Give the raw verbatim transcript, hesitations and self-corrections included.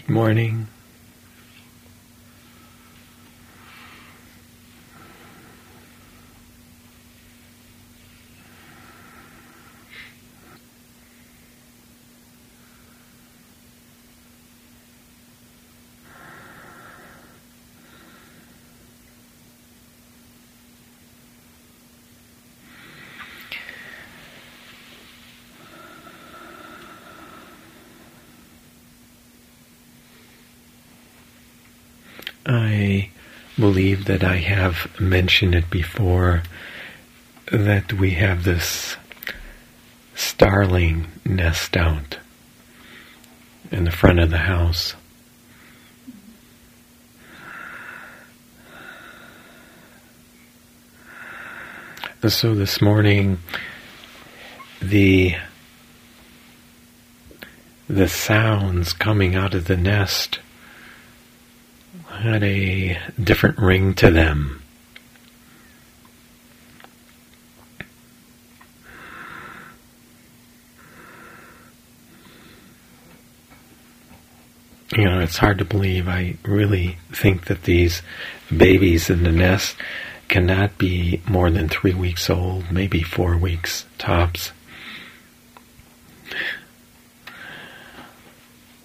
Good morning. I believe that I have mentioned it before, that we have this starling nest out in the front of the house. So this morning, the the sounds coming out of the nest had a different ring to them. You know, it's hard to believe. I really think that these babies in the nest cannot be more than three weeks old, maybe four weeks tops.